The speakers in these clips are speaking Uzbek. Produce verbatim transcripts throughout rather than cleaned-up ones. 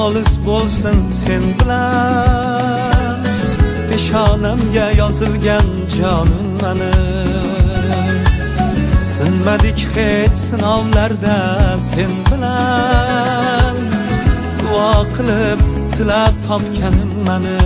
xolis bo'lsin sen bilan. Peshonamga yozilgan jonim mani, sinmadik hech sinovlarda sen bilan. Duo qilib tilab topganim mani,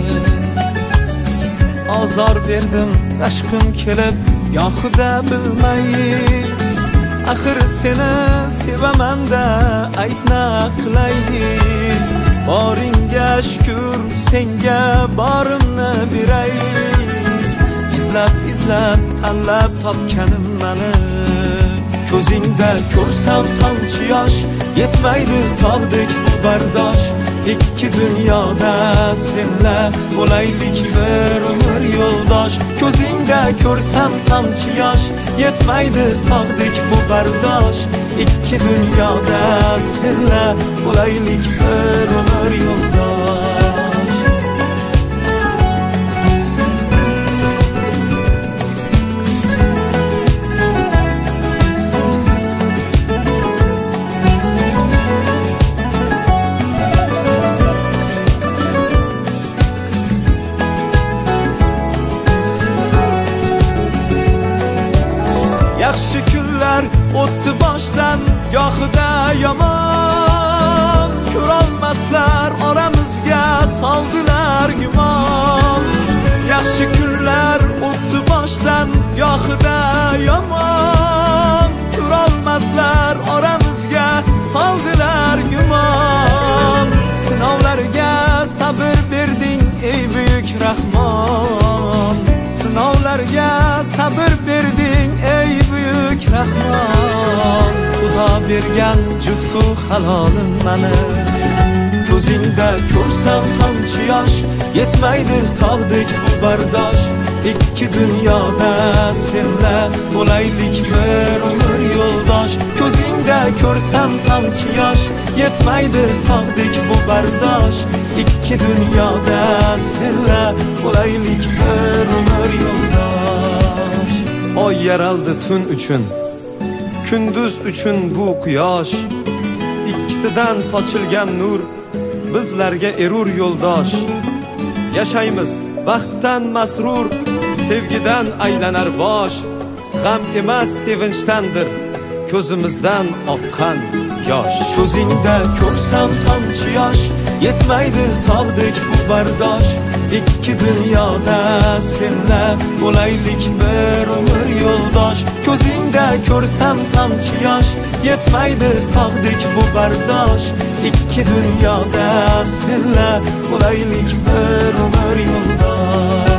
azor berdim tashqim kelib yoxuda bilmay. Axir seni sevaman-da aytna qilay. Boringga shukr, senga borimni beray. Izlab izlab tanlab topganim mani, ko'zingda ko'rsam tomchi yosh, yetmaydi tog'dek bu bardosh. Ikki dunyoda senla bo'laylik bir umr yo'ldosh. Ko'zingda ko'rsam tomchi yosh, yetmaydi tog'dek bu bardosh. Ikki dunyoda senla bo'laylik bir umr yo'ldosh. Yaxshi kunlar o'tdi boshdan, gohida yomon. Ko'rolmaslar oramizga soldilar gumon. Yaxshi kunlar o'tdi boshdan, gohida yomon. Ko'rolmaslar oramizga soldilar gumon. Sinovlarga sabr berding ey buyuk Rahmon. Sinovlarga sabr berding ey buyuk Rahmon. Xudo bergan juftu halolim mani, ko'zingda ko'rsam tomchi yosh, yetmaydi tog'dek bu bardosh. Ikki dunyoda senla bo'laylik bir umr yo'ldosh. Ko'zingda ko'rsam tomchi yosh, yetmaydi tog'dek bu bardosh. Ikki dunyoda senla bo'laylik bir umr yo'ldosh. Oy yaraldi tun uchun, kunduz uchun bu quyosh. Ikkisidan sochilgan nur bizlarga erur yo'ldosh. Yashaymiz baxtdan masrur, sevgidan aylanar bosh. G'am emas sevinchdandir ko'zimizdan oqqan yosh. Ko'zingda ko'rsam tomchi yosh, yetmaydi tog'dek bu bardosh. Ikki dunyoda senla bo'laylik bir umr yo'ldosh. Ko'zingda ko'rsam tomchi yosh, yetmaydi tog'dek bu bardosh. Ikki dunyoda senla bo'laylik bir umr yo'ldosh.